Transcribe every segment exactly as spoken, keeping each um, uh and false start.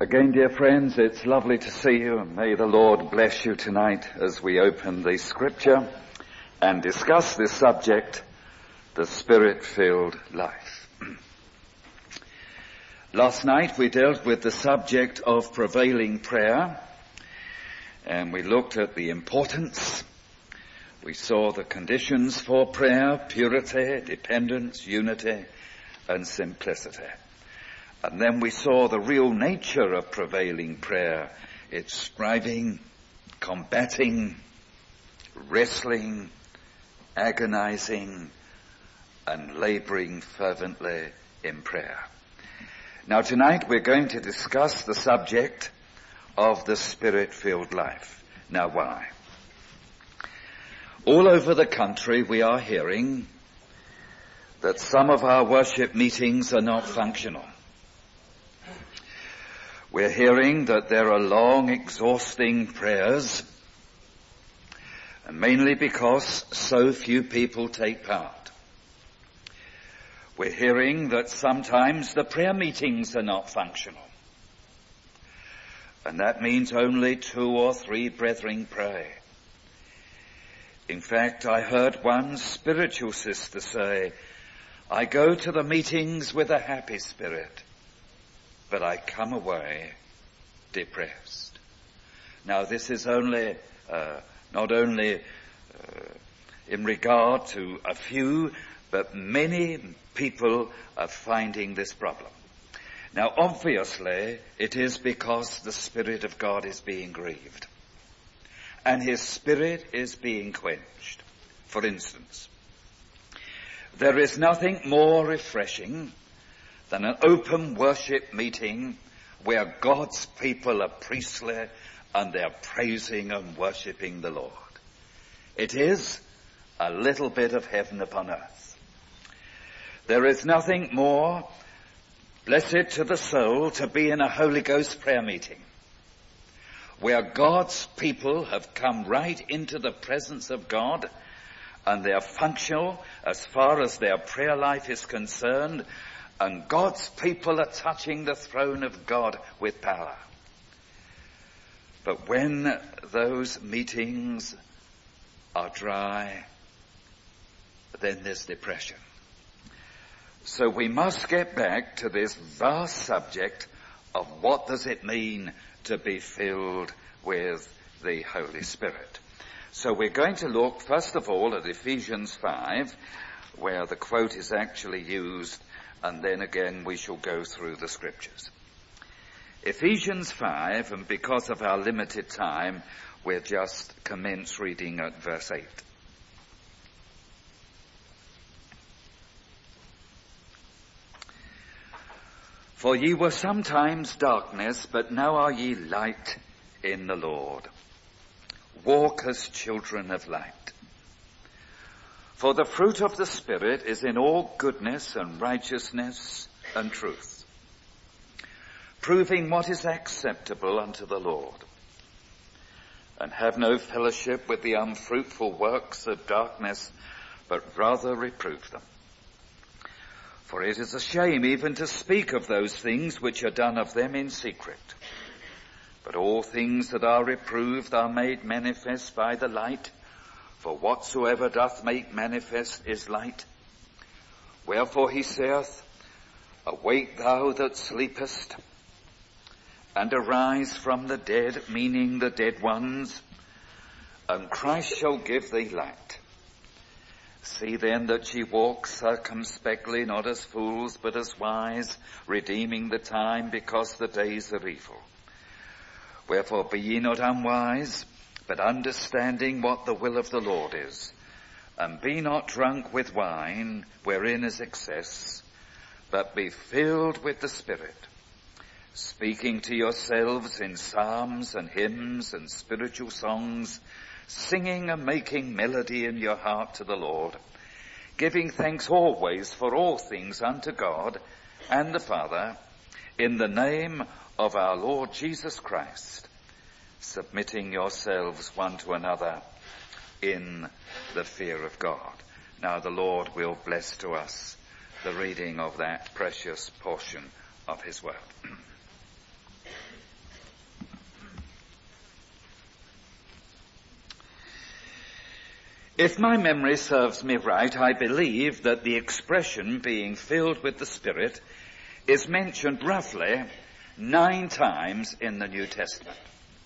Again, dear friends, it's lovely to see you, and may the Lord bless you tonight as we open the scripture and discuss this subject, the Spirit-filled life. Last night we dealt with the subject of prevailing prayer, and we looked at the importance. We saw the conditions for prayer: purity, dependence, unity, and simplicity. And then we saw the real nature of prevailing prayer. It's striving, combating, wrestling, agonizing, and laboring fervently in prayer. Now tonight we're going to discuss the subject of the Spirit-filled life. Now why? All over the country we are hearing that some of our worship meetings are not functional. We're hearing that there are long, exhausting prayers, and mainly because so few people take part. We're hearing that sometimes the prayer meetings are not functional, and that means only two or three brethren pray. In fact, I heard one spiritual sister say, "I go to the meetings with a happy spirit, but I come away depressed." Now this is only, uh, not only uh, in regard to a few, but many people are finding this problem. Now obviously it is because the Spirit of God is being grieved, and His Spirit is being quenched. For instance, there is nothing more refreshing than an open worship meeting where God's people are priestly and they're praising and worshipping the Lord. It is a little bit of heaven upon earth. There is nothing more blessed to the soul to be in a Holy Ghost prayer meeting where God's people have come right into the presence of God, and they're functional as far as their prayer life is concerned, and God's people are touching the throne of God with power. But when those meetings are dry, then there's depression. So we must get back to this vast subject of what does it mean to be filled with the Holy Spirit. So we're going to look first of all at Ephesians five, where the quote is actually used, and then again we shall go through the scriptures. Ephesians five, and because of our limited time, we'll just commence reading at verse eight. For ye were sometimes darkness, but now are ye light in the Lord. Walk as children of light. For the fruit of the Spirit is in all goodness and righteousness and truth, proving what is acceptable unto the Lord. And have no fellowship with the unfruitful works of darkness, but rather reprove them. For it is a shame even to speak of those things which are done of them in secret. But all things that are reproved are made manifest by the light, for whatsoever doth make manifest is light. Wherefore he saith, Awake thou that sleepest, and arise from the dead, meaning the dead ones, and Christ shall give thee light. See then that ye walk circumspectly, not as fools, but as wise, redeeming the time, because the days are evil. Wherefore be ye not unwise, but understanding what the will of the Lord is. And be not drunk with wine, wherein is excess, but be filled with the Spirit, speaking to yourselves in psalms and hymns and spiritual songs, singing and making melody in your heart to the Lord, giving thanks always for all things unto God and the Father, in the name of our Lord Jesus Christ, submitting yourselves one to another in the fear of God. Now the Lord will bless to us the reading of that precious portion of his word. If my memory serves me right, I believe that the expression being filled with the Spirit is mentioned roughly nine times in the New Testament.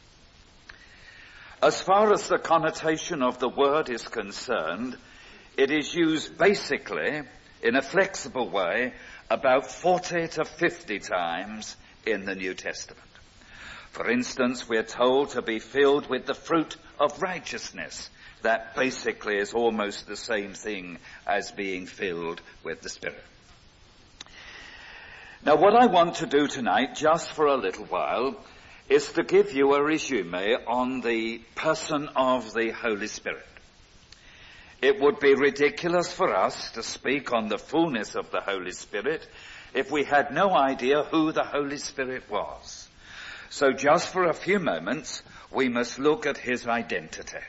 As far as the connotation of the word is concerned, it is used basically in a flexible way about forty to fifty times in the New Testament. For instance, we are told to be filled with the fruit of righteousness. That basically is almost the same thing as being filled with the Spirit. Now, what I want to do tonight, just for a little while, is to give you a resume on the person of the Holy Spirit. It would be ridiculous for us to speak on the fullness of the Holy Spirit if we had no idea who the Holy Spirit was. So just for a few moments, we must look at his identity.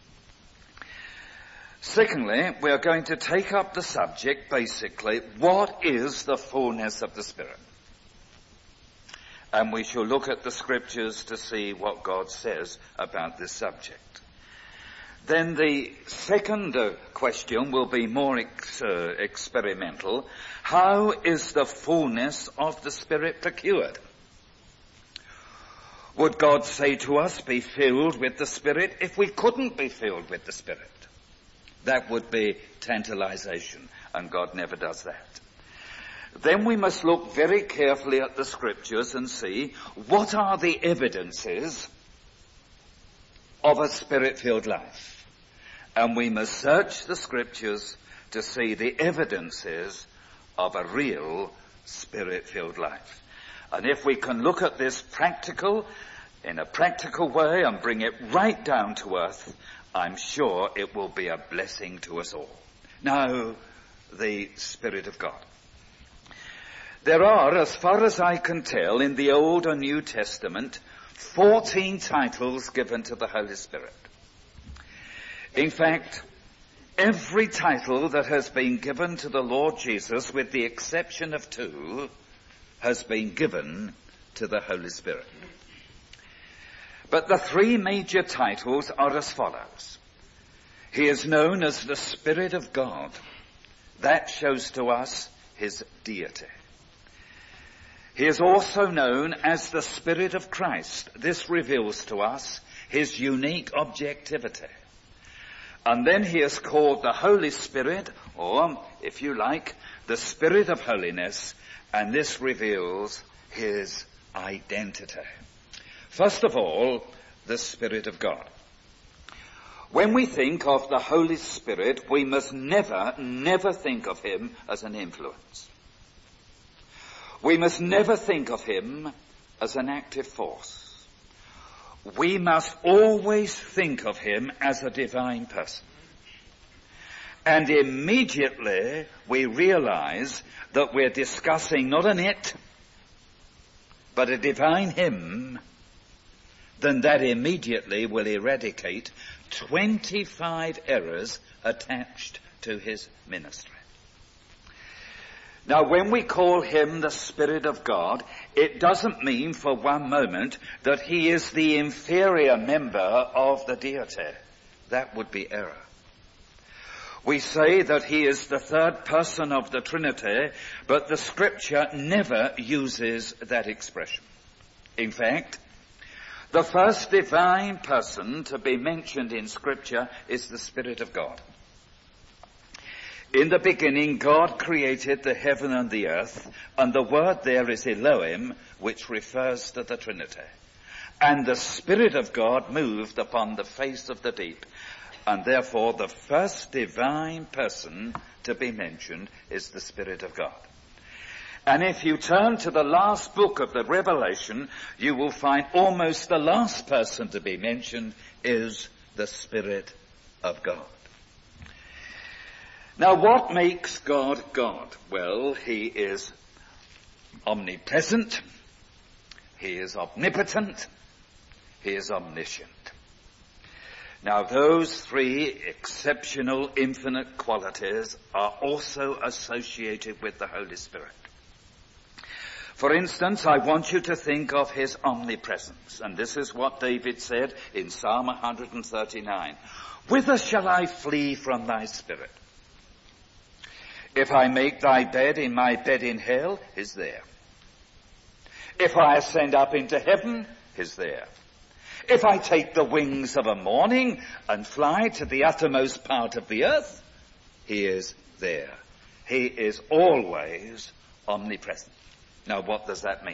Secondly, we are going to take up the subject, basically, what is the fullness of the Spirit? And we shall look at the scriptures to see what God says about this subject. Then the second uh, question will be more ex- uh, experimental. How is the fullness of the Spirit procured? Would God say to us, be filled with the Spirit, if we couldn't be filled with the Spirit? That would be tantalization, and God never does that. Then we must look very carefully at the scriptures and see what are the evidences of a Spirit-filled life. And we must search the scriptures to see the evidences of a real Spirit-filled life. And if we can look at this practical, in a practical way and bring it right down to earth, I'm sure it will be a blessing to us all. Now, the Spirit of God. There are, as far as I can tell, in the Old and New Testament, fourteen titles given to the Holy Spirit. In fact, every title that has been given to the Lord Jesus, with the exception of two, has been given to the Holy Spirit. But the three major titles are as follows. He is known as the Spirit of God. That shows to us his deity. He is also known as the Spirit of Christ. This reveals to us his unique objectivity. And then he is called the Holy Spirit, or, if you like, the Spirit of Holiness, and this reveals his identity. First of all, the Spirit of God. When we think of the Holy Spirit, we must never, never think of him as an influence. We must never think of him as an active force. We must always think of him as a divine person. And immediately we realize that we're discussing not an it, but a divine him, then that immediately will eradicate twenty-five errors attached to his ministry. Now, when we call him the Spirit of God, it doesn't mean for one moment that he is the inferior member of the deity. That would be error. We say that he is the third person of the Trinity, but the Scripture never uses that expression. In fact, the first divine person to be mentioned in Scripture is the Spirit of God. In the beginning, God created the heaven and the earth, and the word there is Elohim, which refers to the Trinity. And the Spirit of God moved upon the face of the deep, and therefore the first divine person to be mentioned is the Spirit of God. And if you turn to the last book of the Revelation, you will find almost the last person to be mentioned is the Spirit of God. Now, what makes God God? Well, he is omnipresent, he is omnipotent, he is omniscient. Now, those three exceptional, infinite qualities are also associated with the Holy Spirit. For instance, I want you to think of his omnipresence. And this is what David said in Psalm one thirty-nine. Whither shall I flee from thy spirit? If I make thy bed in my bed in hell, is there. If I ascend up into heaven, is there. If I take the wings of a morning and fly to the uttermost part of the earth, he is there. He is always omnipresent. Now, what does that mean?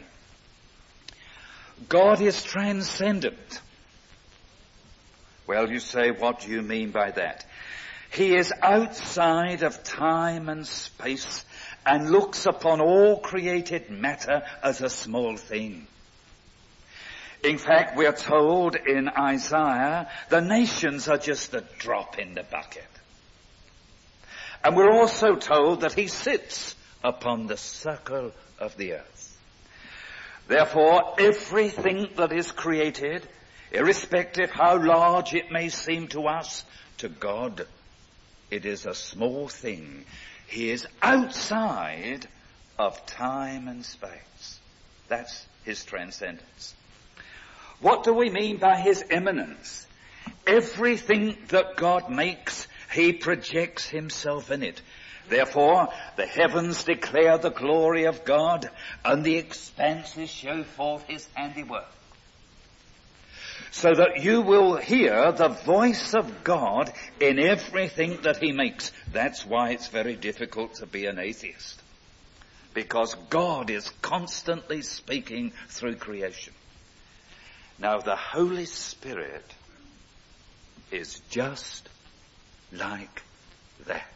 God is transcendent. Well, you say, what do you mean by that? He is outside of time and space and looks upon all created matter as a small thing. In fact, we're told in Isaiah, the nations are just a drop in the bucket. And we're also told that he sits upon the circle of the earth. Therefore, everything that is created, irrespective how large it may seem to us, to God, it is a small thing. He is outside of time and space. That's his transcendence. What do we mean by his immanence? Everything that God makes, he projects himself in it. Therefore, the heavens declare the glory of God, and the expanses show forth his handiwork. So that you will hear the voice of God in everything that he makes. That's why it's very difficult to be an atheist. Because God is constantly speaking through creation. Now, the Holy Spirit is just like that.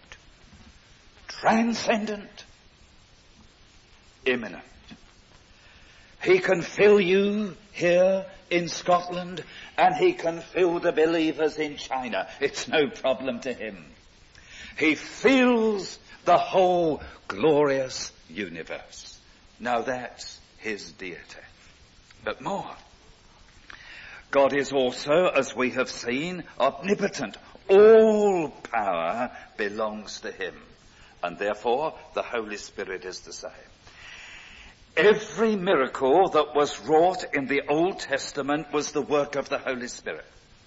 Transcendent, immanent. He can fill you here in Scotland, and he can fill the believers in China. It's no problem to him. He fills the whole glorious universe. Now that's his deity. But more. God is also, as we have seen, omnipotent. All power belongs to him. And therefore, the Holy Spirit is the same. Every miracle that was wrought in the Old Testament was the work of the Holy Spirit.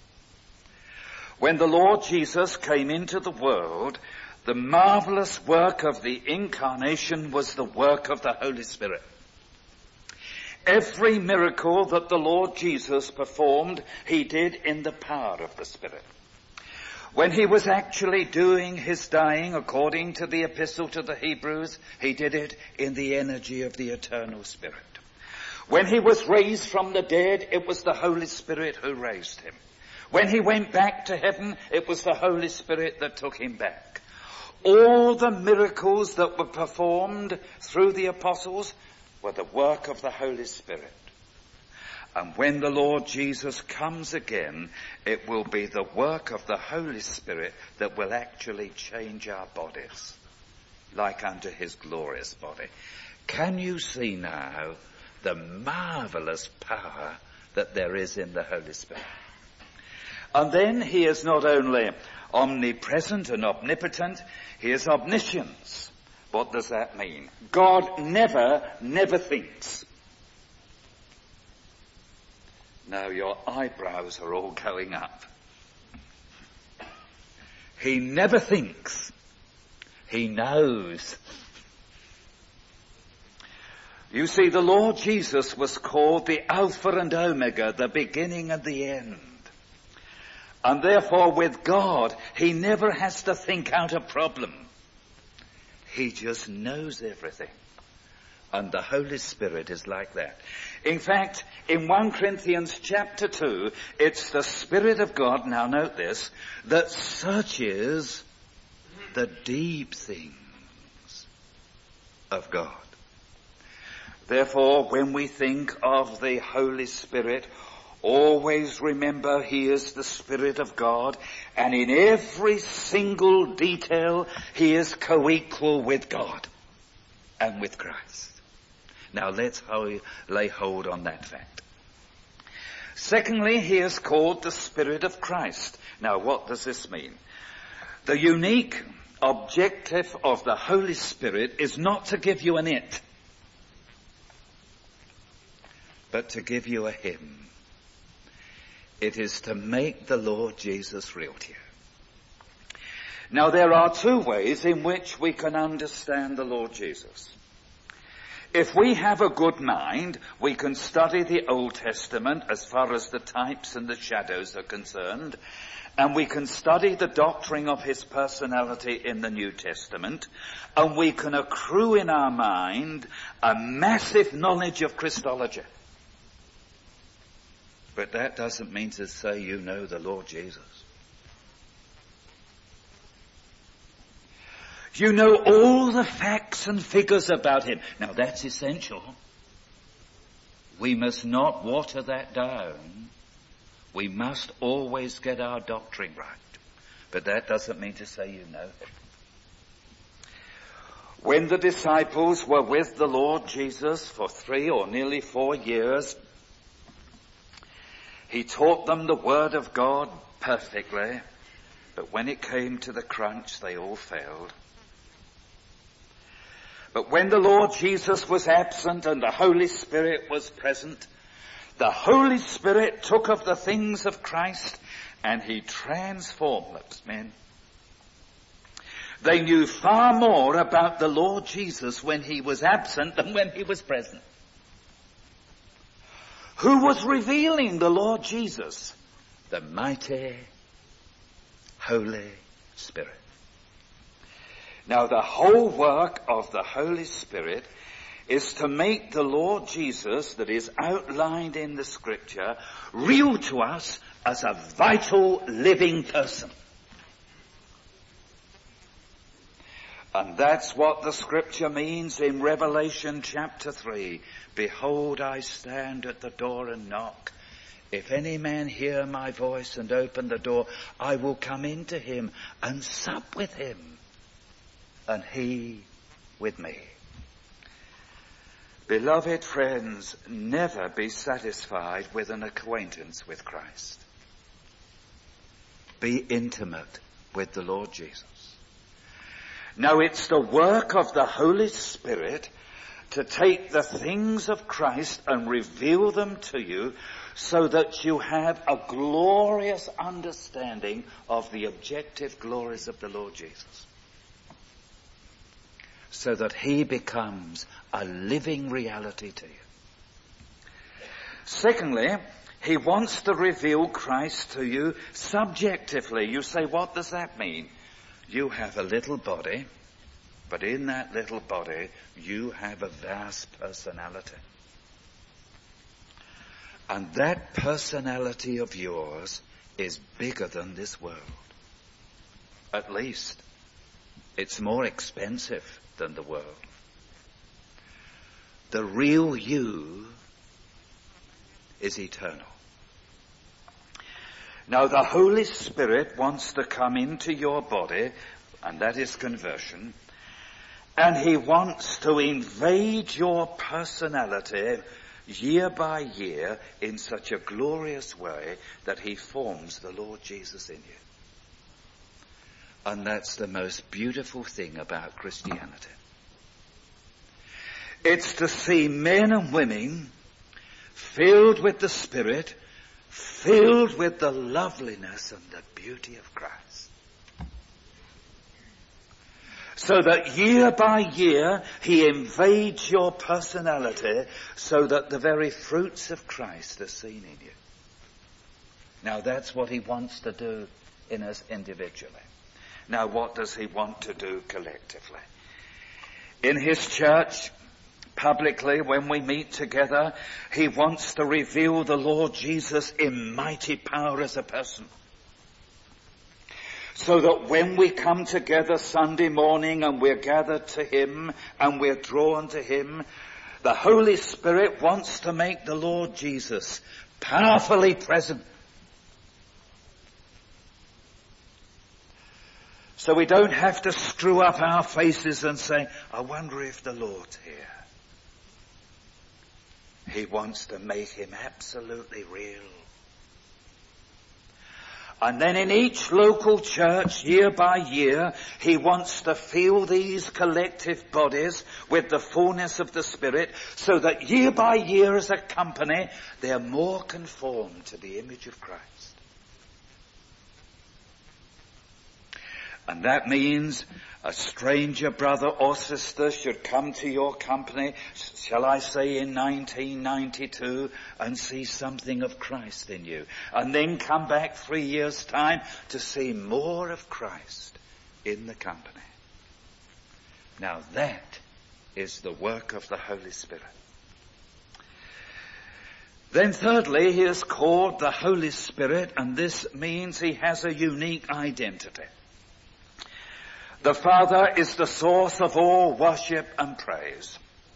When the Lord Jesus came into the world, the marvelous work of the incarnation was the work of the Holy Spirit. Every miracle that the Lord Jesus performed, he did in the power of the Spirit. When he was actually doing his dying, according to the epistle to the Hebrews, he did it in the energy of the eternal Spirit. When he was raised from the dead, it was the Holy Spirit who raised him. When he went back to heaven, it was the Holy Spirit that took him back. All the miracles that were performed through the apostles were the work of the Holy Spirit. And when the Lord Jesus comes again, it will be the work of the Holy Spirit that will actually change our bodies, like unto his glorious body. Can you see now the marvelous power that there is in the Holy Spirit? And then he is not only omnipresent and omnipotent, he is omniscience. What does that mean? God never, never thinks. Now your eyebrows are all going up. He never thinks. He knows. You see, the Lord Jesus was called the Alpha and Omega, the beginning and the end. And therefore with God, he never has to think out a problem. He just knows everything. And the Holy Spirit is like that. In fact, in First Corinthians chapter two, it's the Spirit of God, now note this, that searches the deep things of God. Therefore, when we think of the Holy Spirit, always remember he is the Spirit of God, and in every single detail he is co-equal with God and with Christ. Now let's lay hold on that fact. Secondly, he is called the Spirit of Christ. Now what does this mean? The unique objective of the Holy Spirit is not to give you an it. but to give you a hymn. It is to make the Lord Jesus real to you. Now there are two ways in which we can understand the Lord Jesus. If we have a good mind, we can study the Old Testament as far as the types and the shadows are concerned, and we can study the doctrine of his personality in the New Testament, and we can accrue in our mind a massive knowledge of Christology. But that doesn't mean to say you know the Lord Jesus. You know all the facts and figures about him. Now that's essential. We must not water that down. We must always get our doctrine right. But that doesn't mean to say you know him. When the disciples were with the Lord Jesus for three or nearly four years, he taught them the Word of God perfectly. But when it came to the crunch, they all failed. But when the Lord Jesus was absent and the Holy Spirit was present, the Holy Spirit took of the things of Christ and he transformed those men. They knew far more about the Lord Jesus when he was absent than when he was present. Who was revealing the Lord Jesus? The mighty, Holy Spirit. Now the whole work of the Holy Spirit is to make the Lord Jesus that is outlined in the Scripture real to us as a vital living person. And that's what the Scripture means in Revelation chapter three. Behold, I stand at the door and knock. If any man hear my voice and open the door, I will come into him and sup with him, and he with me. Beloved friends, never be satisfied with an acquaintance with Christ. Be intimate with the Lord Jesus. Now it's the work of the Holy Spirit to take the things of Christ and reveal them to you so that you have a glorious understanding of the objective glories of the Lord Jesus. So that he becomes a living reality to you. Secondly, he wants to reveal Christ to you subjectively. You say, what does that mean? You have a little body, but in that little body you have a vast personality. And that personality of yours is bigger than this world. At least, it's more expensive than the world. The real you is eternal. Now the Holy Spirit wants to come into your body, and that is conversion, and he wants to invade your personality year by year in such a glorious way that he forms the Lord Jesus in you. And that's the most beautiful thing about Christianity. It's to see men and women filled with the Spirit, filled with the loveliness and the beauty of Christ. So that year by year he invades your personality so that the very fruits of Christ are seen in you. Now that's what he wants to do in us individually. Now what does he want to do collectively? In his church, publicly, when we meet together, he wants to reveal the Lord Jesus in mighty power as a person. So that when we come together Sunday morning and we're gathered to him and we're drawn to him, the Holy Spirit wants to make the Lord Jesus powerfully present. So we don't have to screw up our faces and say, I wonder if the Lord's here. He wants to make him absolutely real. And then in each local church, year by year, he wants to fill these collective bodies with the fullness of the Spirit, so that year by year as a company, they are more conformed to the image of Christ. And that means a stranger brother or sister should come to your company, shall I say in nineteen ninety-two, and see something of Christ in you. And then come back three years' time to see more of Christ in the company. Now that is the work of the Holy Spirit. Then thirdly, he is called the Holy Spirit, and this means he has a unique identity. The Father is the source of all worship and praise.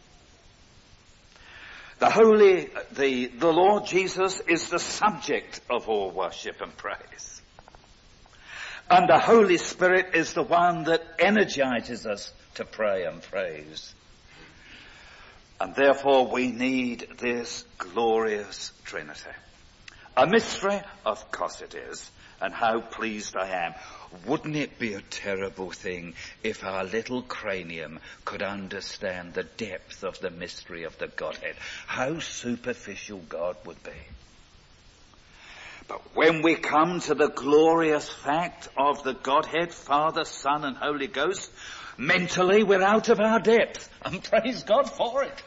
The Holy, the, the Lord Jesus is the subject of all worship and praise. And the Holy Spirit is the one that energizes us to pray and praise. And therefore we need this glorious Trinity. A mystery? Of course it is. And how pleased I am. Wouldn't it be a terrible thing if our little cranium could understand the depth of the mystery of the Godhead? How superficial God would be. But when we come to the glorious fact of the Godhead, Father, Son and Holy Ghost, mentally we're out of our depth. And praise God for it.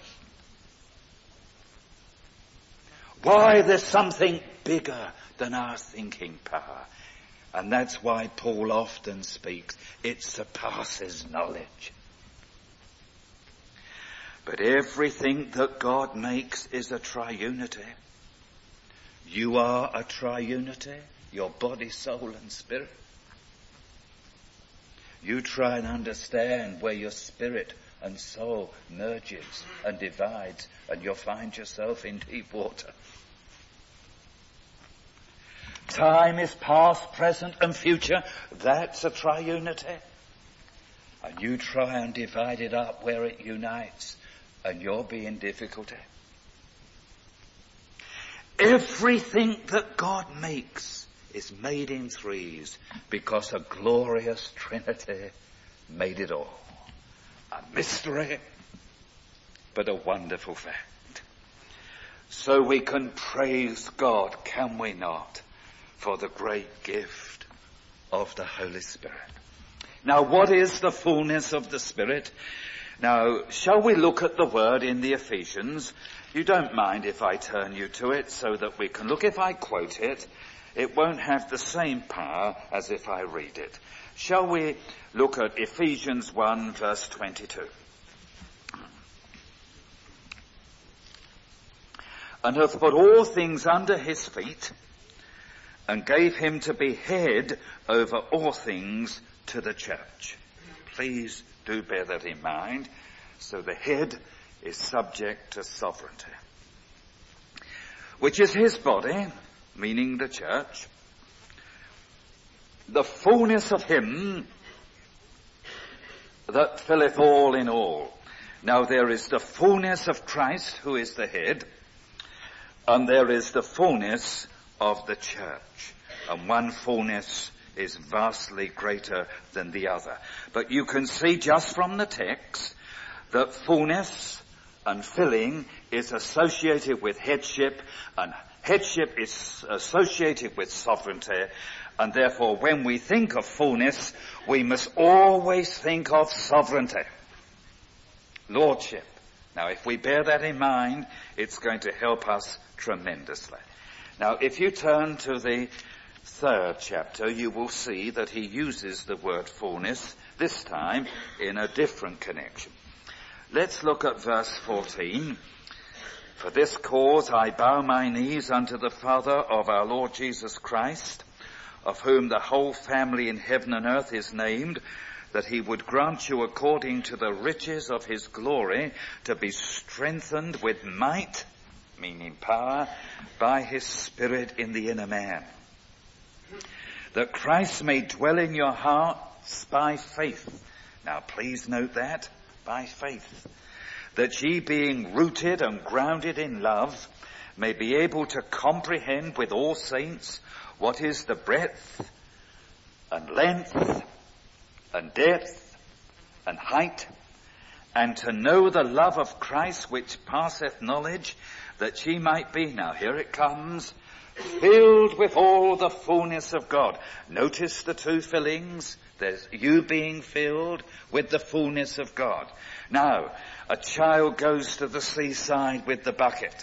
Why, there's something bigger than our thinking power. And that's why Paul often speaks, it surpasses knowledge. But everything that God makes is a triunity. You are a triunity, your body, soul and spirit. You try and understand where your spirit and soul merges and divides, and you'll find yourself in deep water. Time is past, present and future. That's a triunity. And you try and divide it up where it unites, and you'll be in difficulty. Everything that God makes is made in threes, because a glorious Trinity made it all. A mystery, but a wonderful fact. So we can praise God, can we not, for the great gift of the Holy Spirit. Now, what is the fullness of the Spirit? Now, shall we look at the word in the Ephesians? You don't mind if I turn you to it so that we can look. If I quote it, it won't have the same power as if I read it. Shall we look at Ephesians one verse twenty-two? And hath put all things under his feet, and gave him to be head over all things to the church. Please do bear that in mind. So the head is subject to sovereignty, which is his body, meaning the church, the fullness of him that filleth all in all. Now there is the fullness of Christ, who is the head, and there is the fullness of the church, and one fullness is vastly greater than the other. But you can see just from the text that fullness and filling is associated with headship, and headship is associated with sovereignty, and therefore when we think of fullness, we must always think of sovereignty, lordship. Now if we bear that in mind, it's going to help us tremendously. Now, if you turn to the third chapter, you will see that he uses the word fullness, this time in a different connection. Let's look at verse fourteen. For this cause I bow my knees unto the Father of our Lord Jesus Christ, of whom the whole family in heaven and earth is named, that he would grant you according to the riches of his glory to be strengthened with might, meaning power, by his Spirit in the inner man, that Christ may dwell in your hearts by faith. Now please note that, by faith, that ye being rooted and grounded in love, may be able to comprehend with all saints what is the breadth and length and depth and height, and to know the love of Christ which passeth knowledge, that ye might be," now here it comes, "filled with all the fullness of God." Notice the two fillings. There's you being filled with the fullness of God. Now, a child goes to the seaside with the bucket.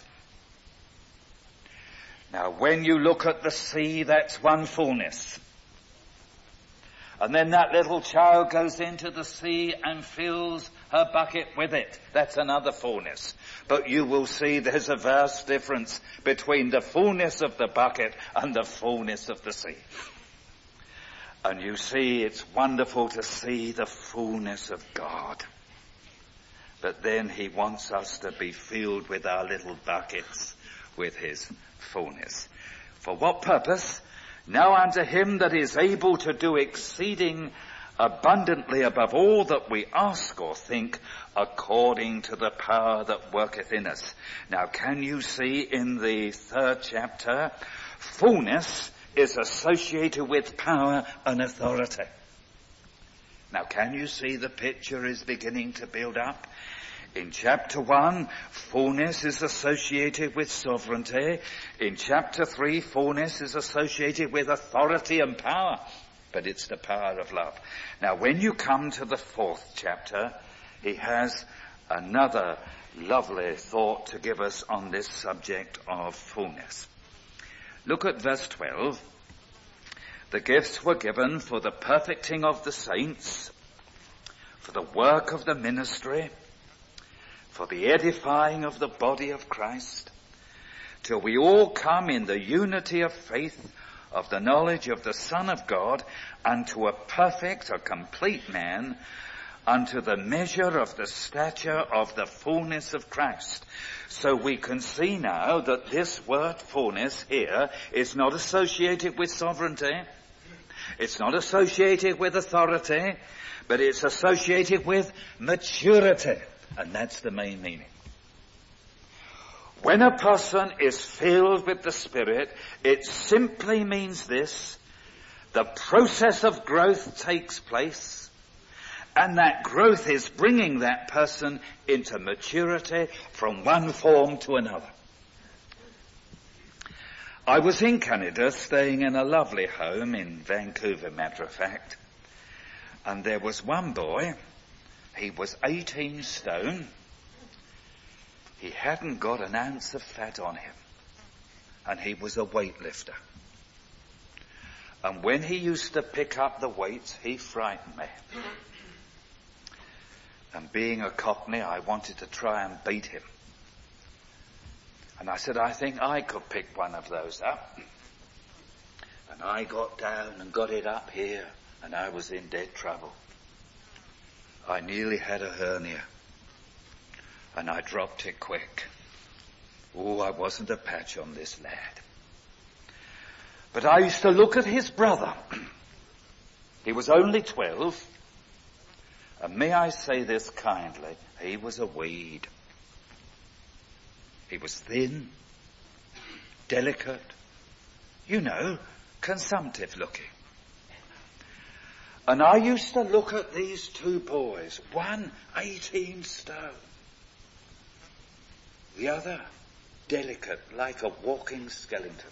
Now, when you look at the sea, that's one fullness. And then that little child goes into the sea and fills her bucket with it. That's another fullness. But you will see there's a vast difference between the fullness of the bucket and the fullness of the sea. And you see, it's wonderful to see the fullness of God. But then he wants us to be filled with our little buckets with his fullness. For what purpose? Now unto him that is able to do exceeding abundantly above all that we ask or think, according to the power that worketh in us. Now, can you see in the third chapter, fullness is associated with power and authority. Now, can you see the picture is beginning to build up? In chapter one, fullness is associated with sovereignty. In chapter three, fullness is associated with authority and power. But it's the power of love. Now, when you come to the fourth chapter, he has another lovely thought to give us on this subject of fullness. Look at verse twelve. "The gifts were given for the perfecting of the saints, for the work of the ministry, for the edifying of the body of Christ, till we all come in the unity of faith, of the knowledge of the Son of God, unto a perfect, a complete man, unto the measure of the stature of the fullness of Christ." So we can see now that this word fullness here is not associated with sovereignty. It's not associated with authority, but it's associated with maturity. And that's the main meaning. When a person is filled with the Spirit, it simply means this: the process of growth takes place, and that growth is bringing that person into maturity from one form to another. I was in Canada, staying in a lovely home in Vancouver, matter of fact, and there was one boy. He was eighteen stone. He hadn't got an ounce of fat on him. And he was a weightlifter. And when he used to pick up the weights, he frightened me. And being a Cockney, I wanted to try and beat him. And I said, I think I could pick one of those up. And I got down and got it up here, and I was in dead trouble. I nearly had a hernia, and I dropped it quick. Oh, I wasn't a patch on this lad. But I used to look at his brother. He was only twelve, and may I say this kindly, he was a weed. He was thin, delicate, you know, consumptive looking. And I used to look at these two boys, one eighteen stone, the other delicate like a walking skeleton.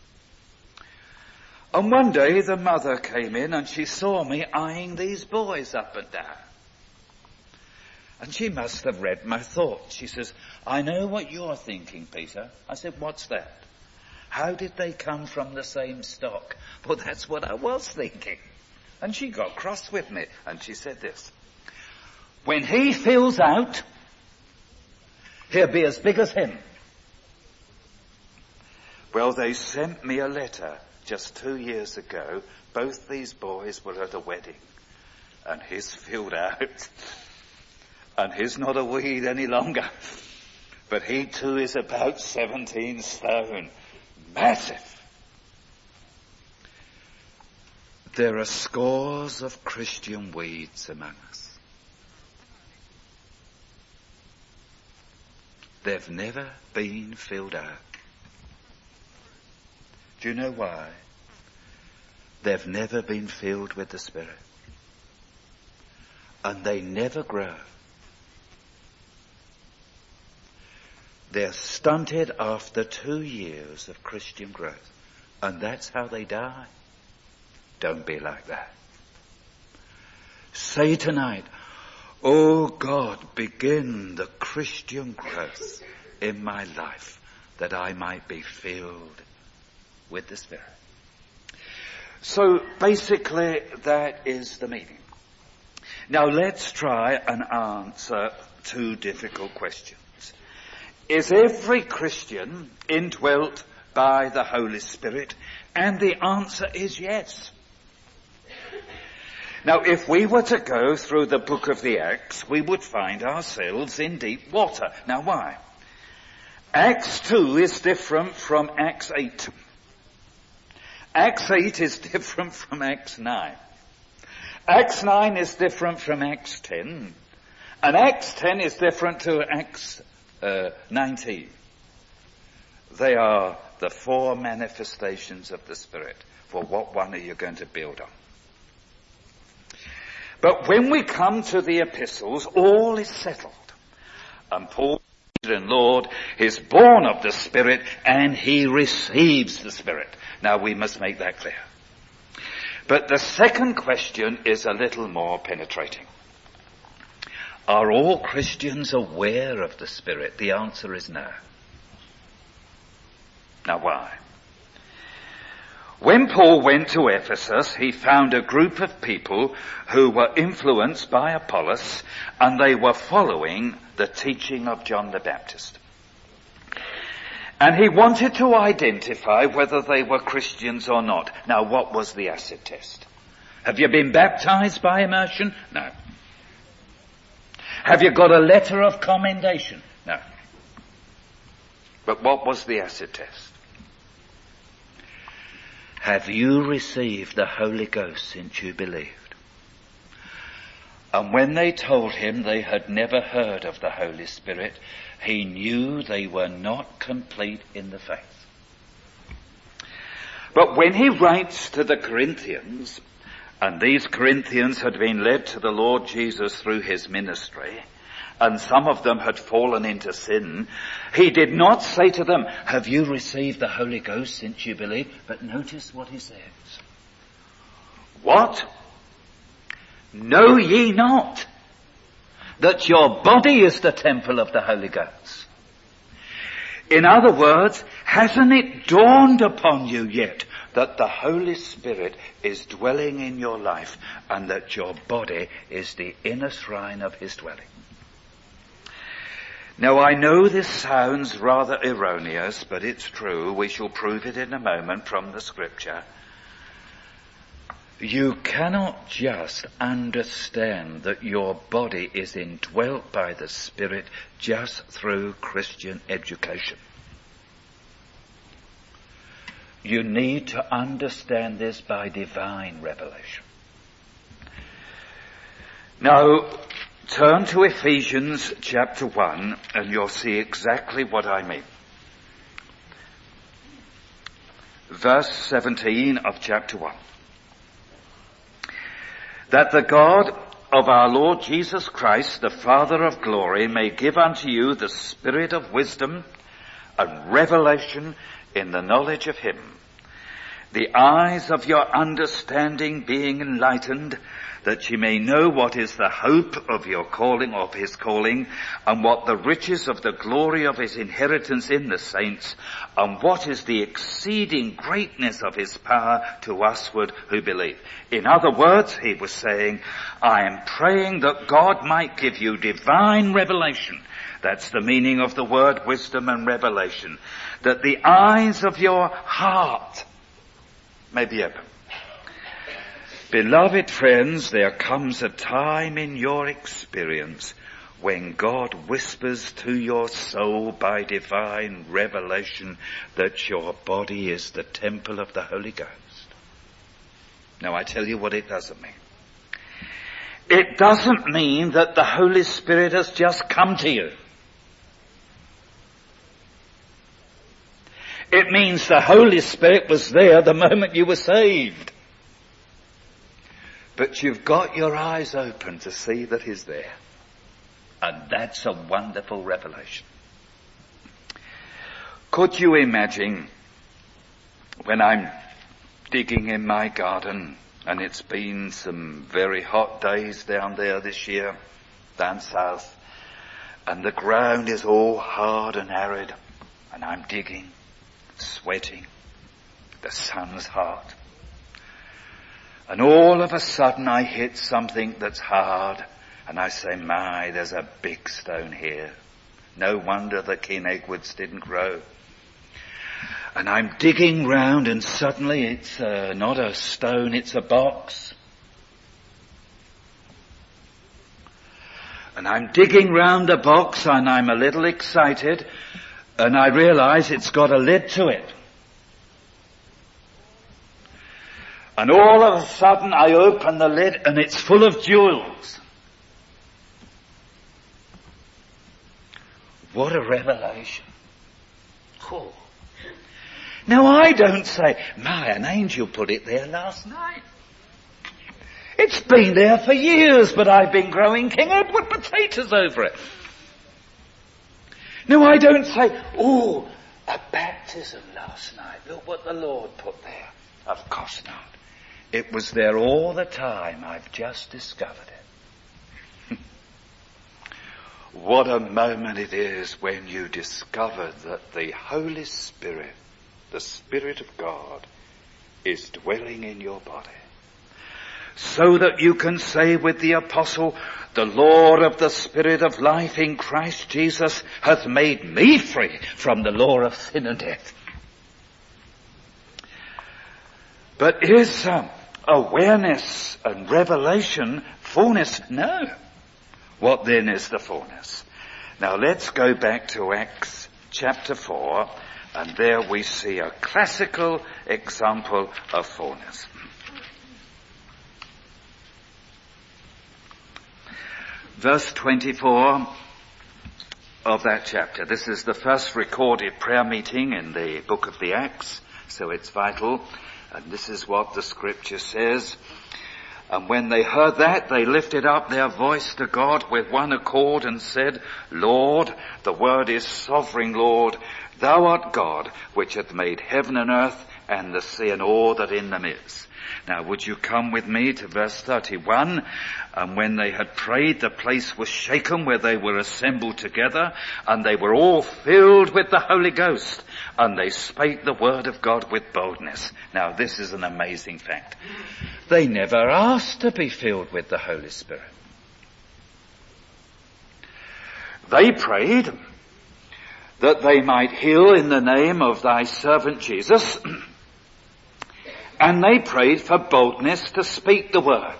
And one day the mother came in and she saw me eyeing these boys up and down. And she must have read my thoughts. She says, I know what you're thinking, Peter. I said, what's that? How did they come from the same stock? Well, that's what I was thinking. And she got cross with me, and she said this: when he fills out, he'll be as big as him. Well, they sent me a letter just two years ago. Both these boys were at a wedding, and he's filled out, and he's not a weed any longer, but he too is about seventeen stone. Massive. There are scores of Christian weeds among us. They've never been filled out. Do you know why? They've never been filled with the Spirit. And they never grow. They're stunted after two years of Christian growth. And that's how they die. Don't be like that. Say tonight, oh God, begin the Christian growth in my life that I might be filled with the Spirit. So basically that is the meaning. Now let's try and answer two difficult questions. Is every Christian indwelt by the Holy Spirit? And the answer is yes. Now, if we were to go through the book of the Acts, we would find ourselves in deep water. Now, why? Acts two is different from Acts eight. Acts eight is different from Acts nine. Acts nine is different from Acts ten. And Acts ten is different to Acts uh, nineteen. They are the four manifestations of the Spirit. For what one are you going to build on? But when we come to the epistles, all is settled. And Paul, and Lord, is born of the Spirit and he receives the Spirit. Now we must make that clear. But the second question is a little more penetrating. Are all Christians aware of the Spirit? The answer is no. Now why? When Paul went to Ephesus, he found a group of people who were influenced by Apollos, and they were following the teaching of John the Baptist. And he wanted to identify whether they were Christians or not. Now, what was the acid test? Have you been baptized by immersion? No. Have you got a letter of commendation? No. But what was the acid test? Have you received the Holy Ghost since you believed? And when they told him they had never heard of the Holy Spirit, he knew they were not complete in the faith. But when he writes to the Corinthians, and these Corinthians had been led to the Lord Jesus through his ministry, and some of them had fallen into sin, he did not say to them, have you received the Holy Ghost since you believe? But notice what he says. What? Know ye not that your body is the temple of the Holy Ghost? In other words, hasn't it dawned upon you yet that the Holy Spirit is dwelling in your life and that your body is the inner shrine of his dwelling? Now, I know this sounds rather erroneous, but it's true. We shall prove it in a moment from the Scripture. You cannot just understand that your body is indwelt by the Spirit just through Christian education. You need to understand this by divine revelation. Now, turn to Ephesians chapter one and you'll see exactly what I mean. Verse seventeen of chapter one. That the God of our Lord Jesus Christ, the Father of glory, may give unto you the spirit of wisdom and revelation in the knowledge of him, the eyes of your understanding being enlightened, that ye may know what is the hope of your calling, of his calling, and what the riches of the glory of his inheritance in the saints, and what is the exceeding greatness of his power to usward who believe. In other words, he was saying, I am praying that God might give you divine revelation. That's the meaning of the word wisdom and revelation. That the eyes of your heart may be open. Beloved friends, there comes a time in your experience when God whispers to your soul by divine revelation that your body is the temple of the Holy Ghost. Now I tell you what it doesn't mean. It doesn't mean that the Holy Spirit has just come to you. It means the Holy Spirit was there the moment you were saved. But you've got your eyes open to see that he's there. And that's a wonderful revelation. Could you imagine when I'm digging in my garden, and it's been some very hot days down there this year, down south, and the ground is all hard and arid, and I'm digging, sweating, the sun's hot. And all of a sudden I hit something that's hard, and I say, my, there's a big stone here. No wonder the Kinegwoods didn't grow. And I'm digging round, and suddenly it's uh, not a stone, it's a box. And I'm digging round the box, and I'm a little excited, and I realize it's got a lid to it. And all of a sudden I open the lid, and it's full of jewels. What a revelation. Oh. Now I don't say, my, an angel put it there last night. It's been there for years, but I've been growing King Edward potatoes over it. No, I don't say, oh, a baptism last night. Look what the Lord put there. Of course not. It was there all the time. I've just discovered it. What a moment it is when you discover that the Holy Spirit, the Spirit of God, is dwelling in your body. So that you can say with the apostle, the Lord of the Spirit of life in Christ Jesus hath made me free from the law of sin and death. But is um, awareness and revelation fullness? No. What then is the fullness? Now let's go back to Acts chapter four, and there we see a classical example of fullness. Verse twenty-four of that chapter. This is the first recorded prayer meeting in the book of the Acts, so it's vital. And this is what the scripture says. And when they heard that, they lifted up their voice to God with one accord and said, Lord, the word is sovereign Lord, thou art God, which hath made heaven and earth and the sea and all that in them is. Now would you come with me to verse thirty-one? And when they had prayed, the place was shaken where they were assembled together, and they were all filled with the Holy Ghost, and they spake the word of God with boldness. Now this is an amazing fact. They never asked to be filled with the Holy Spirit. They prayed that they might heal in the name of thy servant Jesus, and they prayed for boldness to speak the word.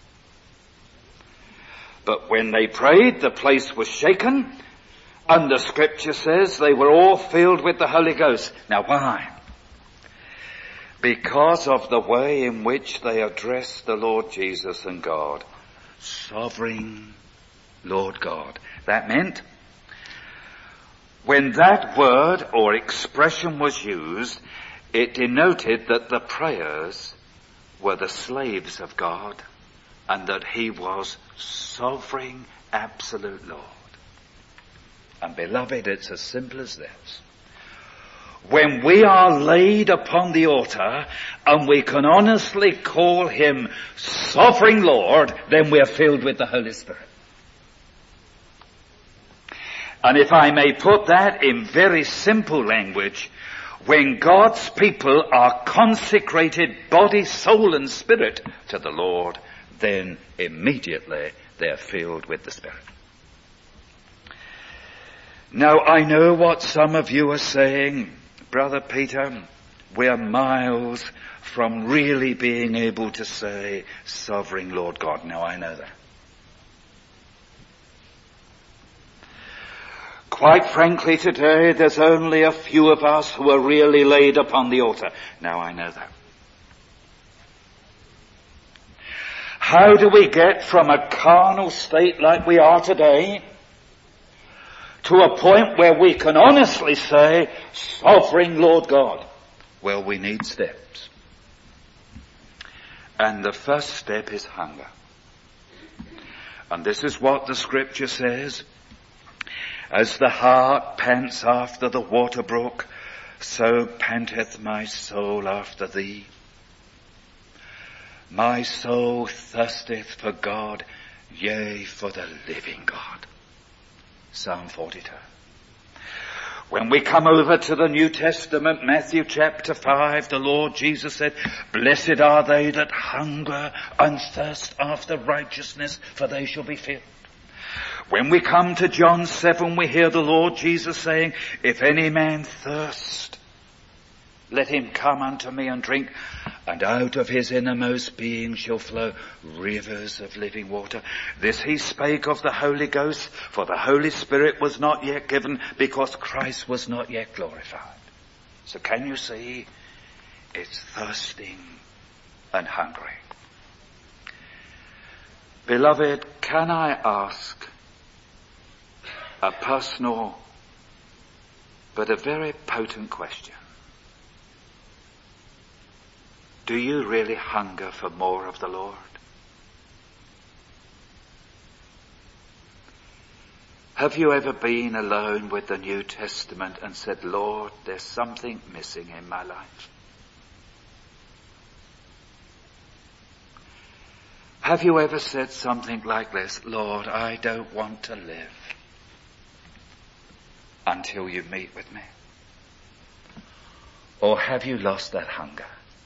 But when they prayed, the place was shaken, and the scripture says they were all filled with the Holy Ghost. Now why? Because of the way in which they addressed the Lord Jesus and God. Sovereign Lord God. That meant when that word or expression was used, it denoted that the prayers were the slaves of God and that he was sovereign, absolute Lord. And beloved, it's as simple as this. When we are laid upon the altar and we can honestly call him sovereign Lord, then we are filled with the Holy Spirit. And if I may put that in very simple language, when God's people are consecrated body, soul and spirit to the Lord, then immediately they're filled with the Spirit. Now I know what some of you are saying, Brother Peter, we're miles from really being able to say, Sovereign Lord God. Now I know that. Quite frankly today, there's only a few of us who are really laid upon the altar. Now I know that. How do we get from a carnal state like we are today to a point where we can honestly say, Sovereign Lord God? Well, we need steps. And the first step is hunger. And this is what the scripture says. As the hart pants after the water brook, so panteth my soul after thee. My soul thirsteth for God, yea, for the living God. Psalm forty-two. When we come over to the New Testament, Matthew chapter five, the Lord Jesus said, Blessed are they that hunger and thirst after righteousness, for they shall be filled. When we come to John seven, we hear the Lord Jesus saying, If any man thirst, let him come unto me and drink, and out of his innermost being shall flow rivers of living water. This he spake of the Holy Ghost, for the Holy Spirit was not yet given, because Christ was not yet glorified. So can you see? It's thirsting and hungry. Beloved, can I ask a personal but a very potent question? Do you really hunger for more of the Lord? Have you ever been alone with the New Testament and said, Lord, there's something missing in my life? Have you ever said something like this, Lord, I don't want to live until you meet with me? Or have you lost that hunger?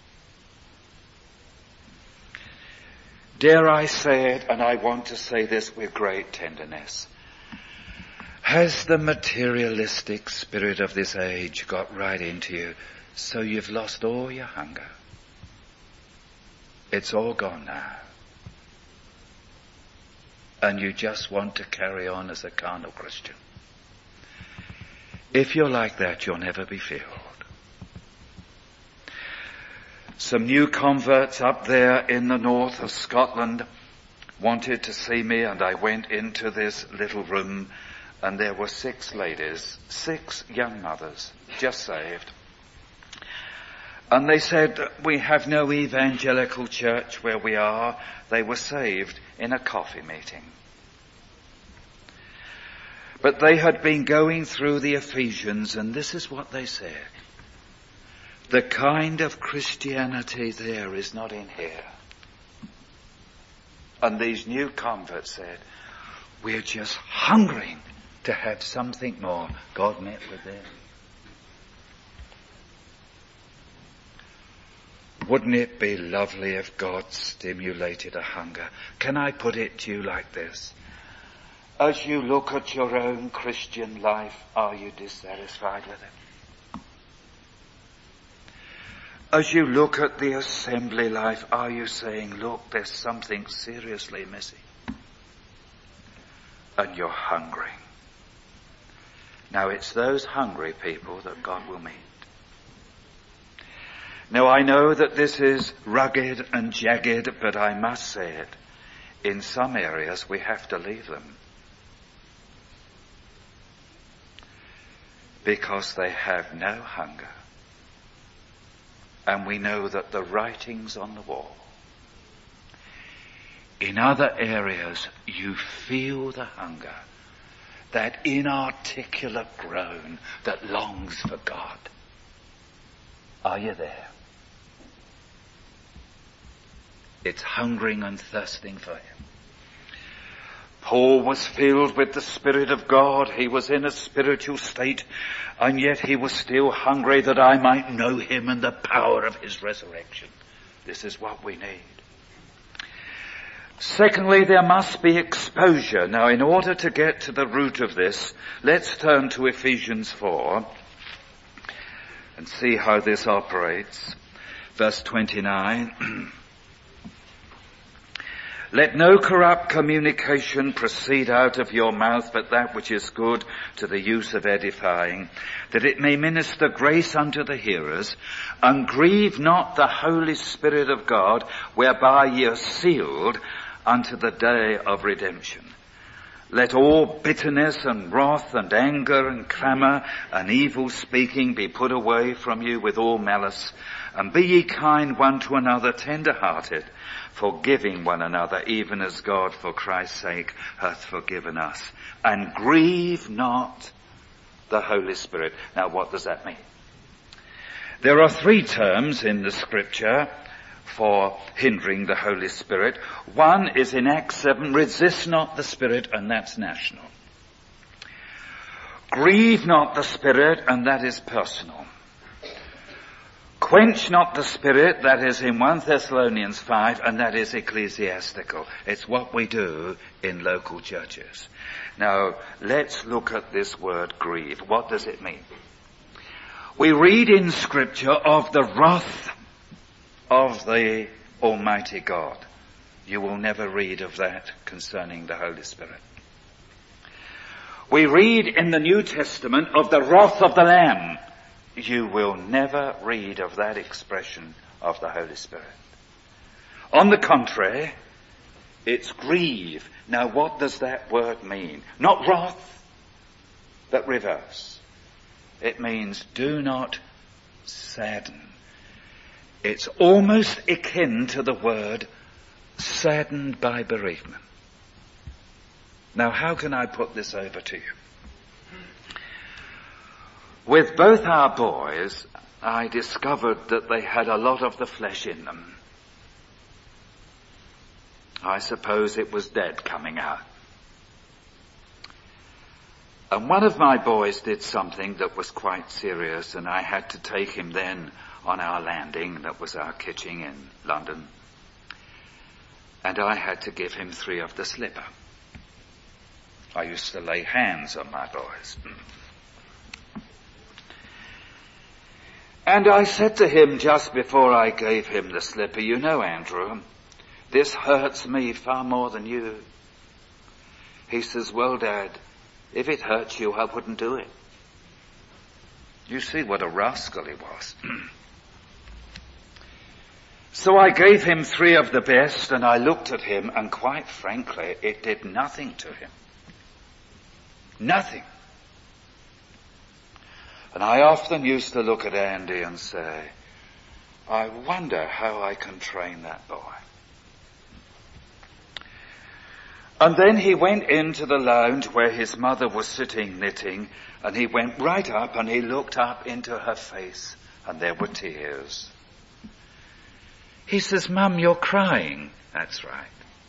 Dare I say it, and I want to say this with great tenderness. Has the materialistic spirit of this age got right into you, so you've lost all your hunger? It's all gone now. And you just want to carry on as a carnal Christian. If you're like that, you'll never be filled. Some new converts up there in the north of Scotland wanted to see me, and I went into this little room, and there were six ladies, six young mothers, just saved. And they said, we have no evangelical church where we are. They were saved in a coffee meeting. But they had been going through the Ephesians, and this is what they said. The kind of Christianity there is not in here. And these new converts said, we're just hungering to have something more. God met with them. Wouldn't it be lovely if God stimulated a hunger? Can I put it to you like this? As you look at your own Christian life, are you dissatisfied with it? As you look at the assembly life, are you saying, look, there's something seriously missing? And you're hungry. Now it's those hungry people that God will meet. Now I know that this is rugged and jagged, but I must say it. In some areas we have to leave them. Because they have no hunger. And we know that the writing's on the wall. In other areas, you feel the hunger, that inarticulate groan that longs for God. Are you there? It's hungering and thirsting for Him. Paul was filled with the Spirit of God. He was in a spiritual state, and yet he was still hungry that I might know Him and the power of His resurrection. This is what we need. Secondly, there must be exposure. Now, in order to get to the root of this, let's turn to Ephesians four and see how this operates. Verse twenty-nine. Let no corrupt communication proceed out of your mouth, but that which is good to the use of edifying, that it may minister grace unto the hearers, and grieve not the Holy Spirit of God, whereby ye are sealed unto the day of redemption. Let all bitterness and wrath and anger and clamour and evil speaking be put away from you with all malice. And be ye kind one to another, tender-hearted, forgiving one another, even as God for Christ's sake hath forgiven us. And grieve not the Holy Spirit. Now what does that mean? There are three terms in the scripture for hindering the Holy Spirit. One is in Acts seven, resist not the Spirit, and that's national. Grieve not the Spirit, and that is personal. Quench not the Spirit, that is in First Thessalonians five, and that is ecclesiastical. It's what we do in local churches. Now, let's look at this word grieve. What does it mean? We read in Scripture of the wrath of the Almighty God. You will never read of that concerning the Holy Spirit. We read in the New Testament of the wrath of the Lamb. You will never read of that expression of the Holy Spirit. On the contrary, it's grieve. Now what does that word mean? Not wrath, but reverse. It means do not sadden. It's almost akin to the word saddened by bereavement. Now how can I put this over to you? With both our boys, I discovered that they had a lot of the flesh in them. I suppose it was dead coming out. And one of my boys did something that was quite serious, and I had to take him then on our landing, that was our kitchen in London. And I had to give him three of the slipper. I used to lay hands on my boys. And I said to him just before I gave him the slipper, you know, Andrew, this hurts me far more than you. He says, well, Dad, if it hurts you, I wouldn't do it. You see what a rascal he was. So I gave him three of the best, and I looked at him, and quite frankly, it did nothing to him. Nothing. And I often used to look at Andy and say, I wonder how I can train that boy. And then he went into the lounge where his mother was sitting knitting, and he went right up and he looked up into her face, and there were tears. He says, Mum, you're crying. That's right.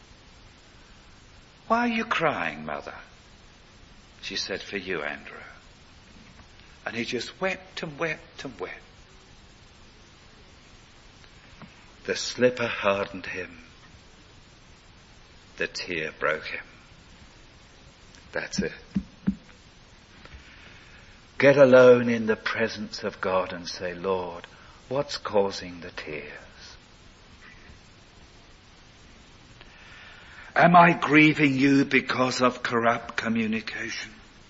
Why are you crying, Mother? She said, for you, Andrew. And he just wept and wept and wept. The slipper hardened him. The tear broke him. That's it. Get alone in the presence of God and say, Lord, what's causing the tears? Am I grieving you because of corrupt communication?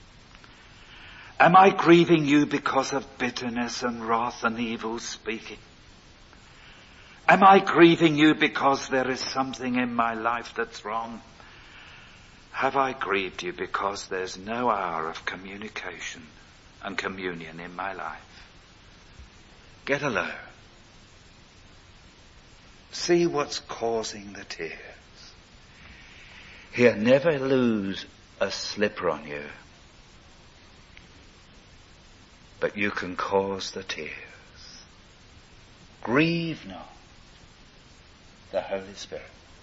Am I grieving you because of bitterness and wrath and evil speaking? Am I grieving you because there is something in my life that's wrong? Have I grieved you because there's no hour of communication and communion in my life? Get alone. See what's causing the tears. He'll never lose a slipper on you, but you can cause the tears. Grieve not the Holy Spirit.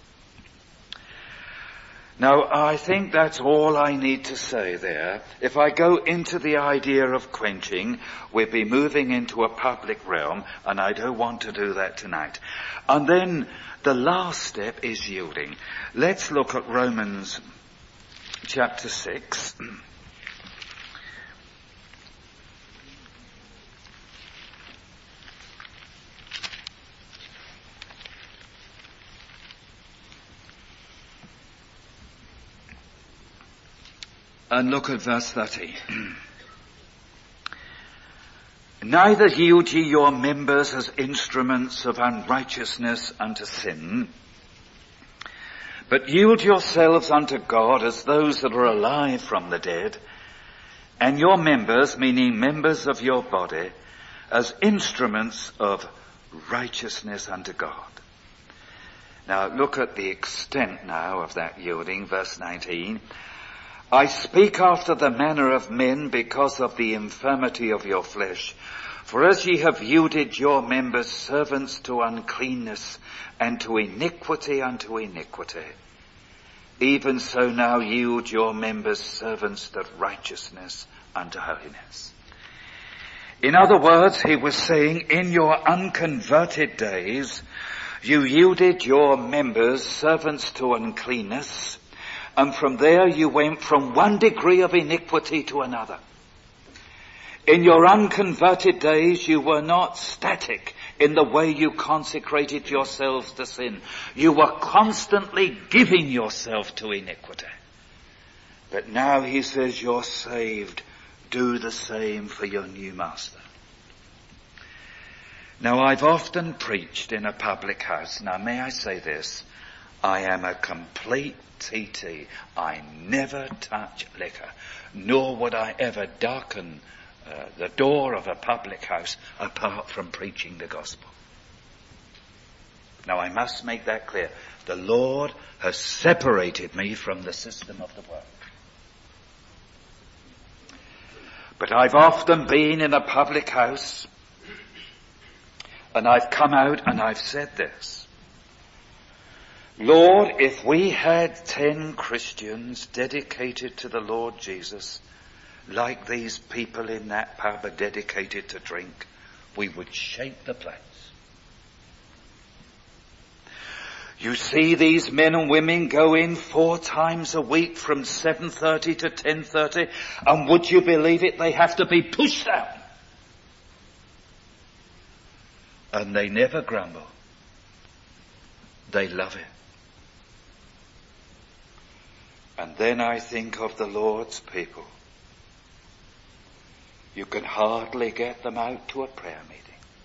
Now, I think that's all I need to say there. If I go into the idea of quenching, we'll be moving into a public realm, and I don't want to do that tonight. And then the last step is yielding. Let's look at Romans chapter six. And look at verse thirty. Neither yield ye your members as instruments of unrighteousness unto sin, But yield yourselves unto God as those that are alive from the dead, and your members, meaning members of your body, as instruments of righteousness unto God. Now look at the extent now of that yielding, verse nineteen. I speak after the manner of men because of the infirmity of your flesh. For as ye have yielded your members servants to uncleanness, and to iniquity unto iniquity, even so now yield your members servants to righteousness unto holiness. In other words, he was saying, in your unconverted days, you yielded your members servants to uncleanness, and from there you went from one degree of iniquity to another. In your unconverted days, you were not static in the way you consecrated yourselves to sin. You were constantly giving yourself to iniquity. But now he says you're saved. Do the same for your new master. Now, I've often preached in a public house. Now, may I say this? I am a complete T T. I never touch liquor, nor would I ever darken uh, the door of a public house apart from preaching the gospel. Now, I must make that clear. The Lord has separated me from the system of the world. But I've often been in a public house, and I've come out and I've said this. Lord, if we had ten Christians dedicated to the Lord Jesus, like these people in that pub are dedicated to drink, we would shake the place. You see these men and women go in four times a week from seven thirty to ten thirty, and would you believe it, they have to be pushed out. And they never grumble. They love it. And then I think of the Lord's people. You can hardly get them out to a prayer meeting.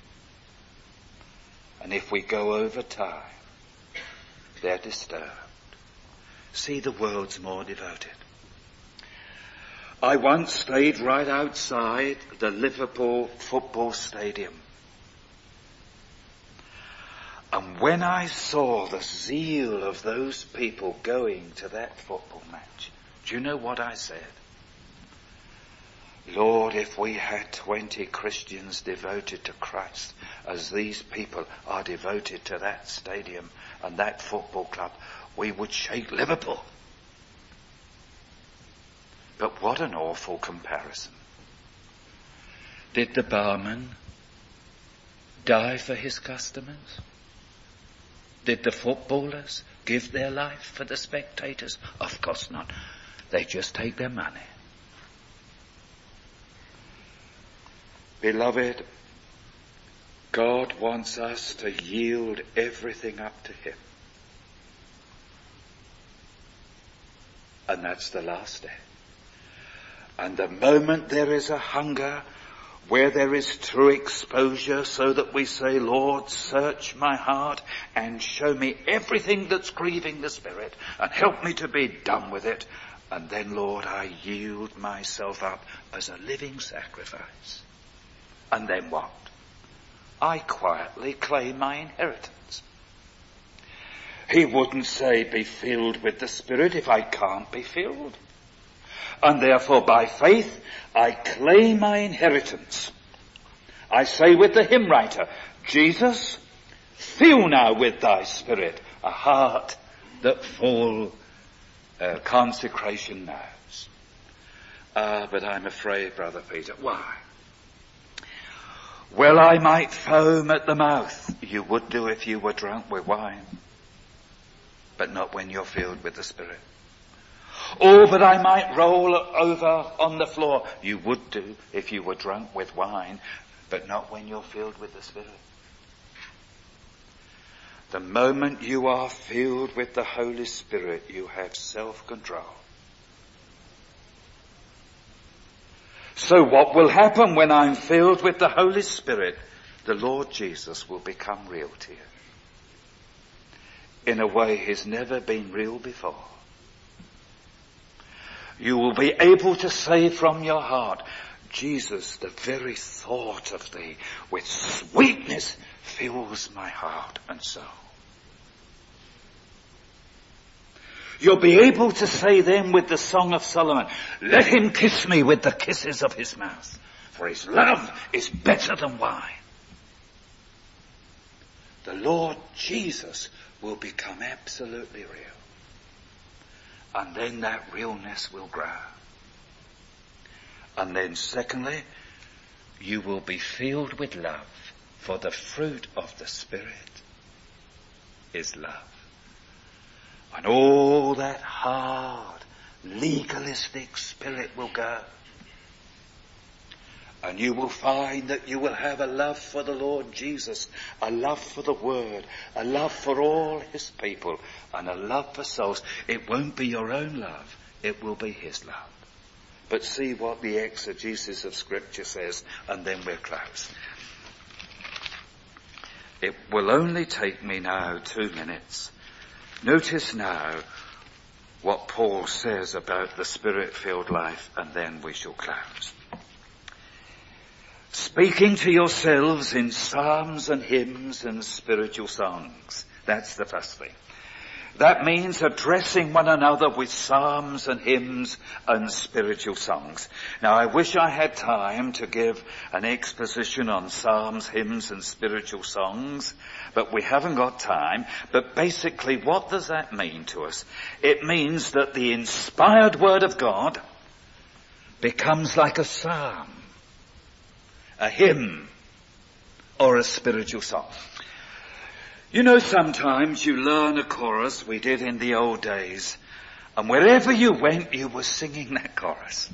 And if we go over time, they're disturbed. See, the world's more devoted. I once stayed right outside the Liverpool football stadium. And when I saw the zeal of those people going to that football match, do you know what I said? Lord, if we had twenty Christians devoted to Christ as these people are devoted to that stadium and that football club, we would shake Liverpool. But what an awful comparison. Did the barman die for his customers? Did the footballers give their life for the spectators? Of course not. They just take their money. Beloved, God wants us to yield everything up to Him. And that's the last day. And the moment there is a hunger, where there is true exposure, so that we say, Lord, search my heart and show me everything that's grieving the Spirit and help me to be done with it. And then, Lord, I yield myself up as a living sacrifice. And then what? I quietly claim my inheritance. He wouldn't say be filled with the Spirit if I can't be filled. And therefore by faith I claim my inheritance. I say with the hymn writer, Jesus, fill now with thy Spirit a heart that full uh, consecration knows. Ah, uh, but I'm afraid, Brother Peter, why? Well, I might foam at the mouth. You would do if you were drunk with wine. But not when you're filled with the Spirit. Oh, but I might roll over on the floor. You would do if you were drunk with wine. But not when you're filled with the Spirit. The moment you are filled with the Holy Spirit, you have self-control. So what will happen when I'm filled with the Holy Spirit? The Lord Jesus will become real to you. in a way he's never been real before. You will be able to say from your heart, Jesus, the very thought of thee with sweetness fills my heart and soul. You'll be able to say then with the Song of Solomon, let him kiss me with the kisses of his mouth, for his love is better than wine. The Lord Jesus will become absolutely real. And then that realness will grow. And then secondly, you will be filled with love, for the fruit of the Spirit is love. And all that hard, legalistic spirit will go. And you will find that you will have a love for the Lord Jesus, a love for the Word, a love for all his people, and a love for souls. It won't be your own love, it will be his love. But see what the exegesis of Scripture says, and then we'll close. It will only take me now two minutes. Notice now what Paul says about the Spirit-filled life, and then we shall close. Speaking to yourselves in psalms and hymns and spiritual songs. That's the first thing. That means addressing one another with psalms and hymns and spiritual songs. Now, I wish I had time to give an exposition on psalms, hymns and spiritual songs, but we haven't got time. But basically, what does that mean to us? It means that the inspired Word of God becomes like a psalm, a hymn, or a spiritual song. You know, sometimes you learn a chorus, we did in the old days, and wherever you went, you were singing that chorus.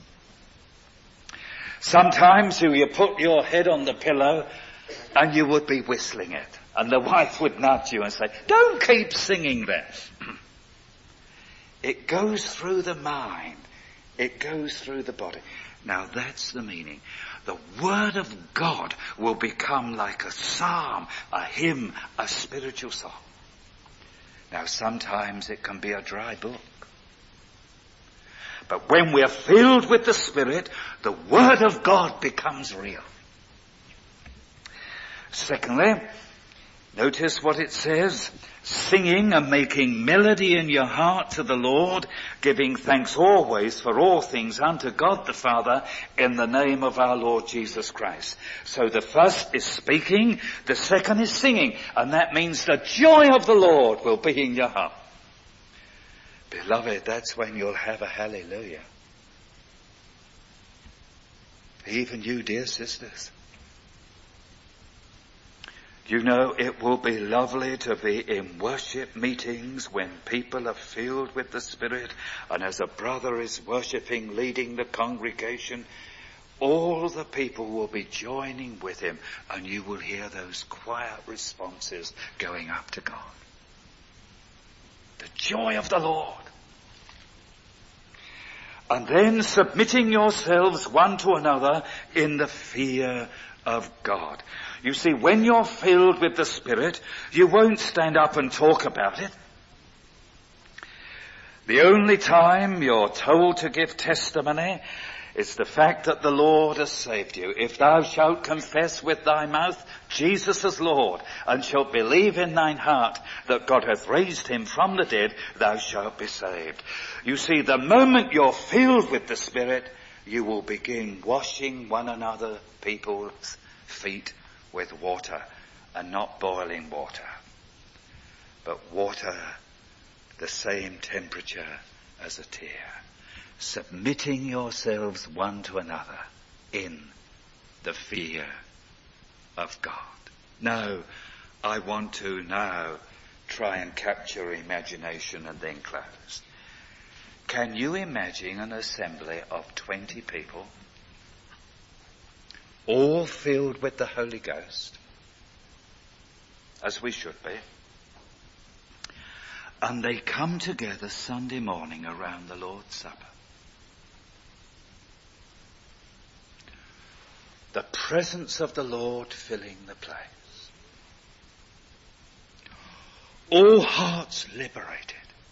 Sometimes you, you put your head on the pillow and you would be whistling it, and the wife would nudge you and say, don't keep singing that. It goes through the mind. It goes through the body. Now that's the meaning. The Word of God will become like a psalm, a hymn, a spiritual song. Now sometimes it can be a dry book. But when we're filled with the Spirit, the Word of God becomes real. Secondly, notice what it says. Singing and making melody in your heart to the Lord, giving thanks always for all things unto God the Father in the name of our Lord Jesus Christ. So the first is speaking, the second is singing, and that means the joy of the Lord will be in your heart. Beloved, that's when you'll have a hallelujah. Even you, dear sisters. You know, it will be lovely to be in worship meetings when people are filled with the Spirit, and as a brother is worshipping, leading the congregation, all the people will be joining with him, and you will hear those quiet responses going up to God. The joy of the Lord. And then submitting yourselves one to another in the fear of God. You see, when you're filled with the Spirit, you won't stand up and talk about it. The only time you're told to give testimony is the fact that the Lord has saved you. If thou shalt confess with thy mouth Jesus is Lord, and shalt believe in thine heart that God hath raised him from the dead, thou shalt be saved. You see, the moment you're filled with the Spirit, you will begin washing one another, people's feet with water, and not boiling water, but water the same temperature as a tear. Submitting yourselves one to another in the fear of God. Now, I want to now try and capture imagination and then close. Can you imagine an assembly of twenty people, all filled with the Holy Ghost, as we should be, and they come together Sunday morning around the Lord's Supper? The presence of the Lord filling the place. all hearts liberated.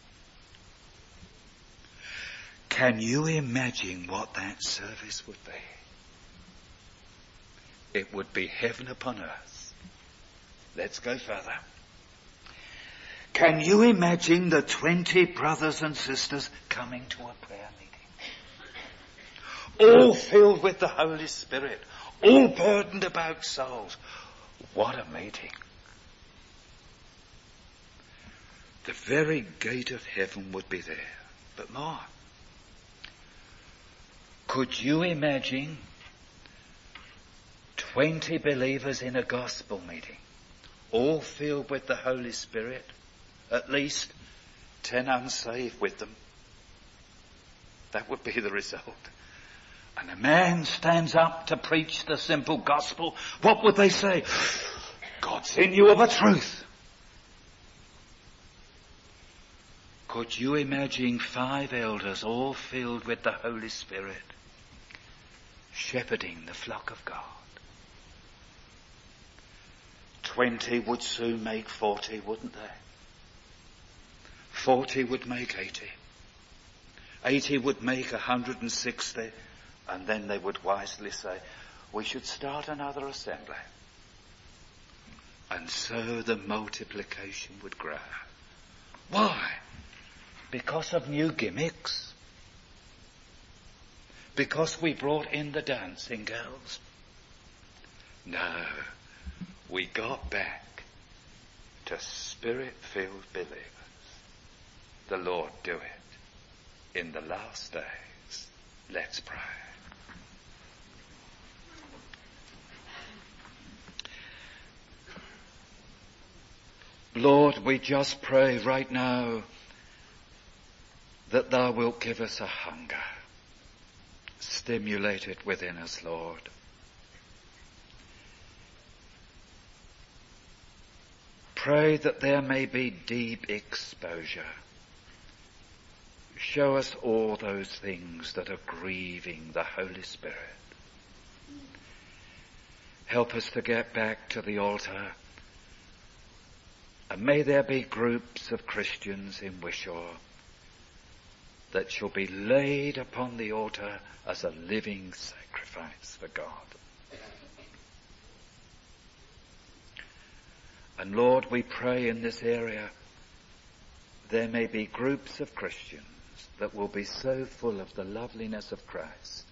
Can you imagine what that service would be? It would be heaven upon earth. Let's go further. Can you imagine the twenty brothers and sisters coming to a prayer meeting? All filled with the Holy Spirit, all burdened about souls. What a meeting. The very gate of heaven would be there. But more. Could you imagine twenty believers in a gospel meeting, all filled with the Holy Spirit, at least ten unsaved with them? That would be the result. And a man stands up to preach the simple gospel. What would they say? God's in you of a truth. Could you imagine five elders all filled with the Holy Spirit, shepherding the flock of God? Twenty would soon make forty, wouldn't they? Forty would make eighty. Eighty would make a hundred and sixty, and then they would wisely say, we should start another assembly. And so the multiplication would grow. Why? Because of new gimmicks? Because we brought in the dancing girls? No, we got back to spirit-filled believers. The Lord do it in the last days. Let's pray. Lord, we just pray right now that thou wilt give us a hunger. Stimulate it within us, Lord. Pray that there may be deep exposure. Show us all those things that are grieving the Holy Spirit. Help us to get back to the altar. And may there be groups of Christians in Wishaw that shall be laid upon the altar as a living sacrifice for God. And Lord, we pray in this area there may be groups of Christians that will be so full of the loveliness of Christ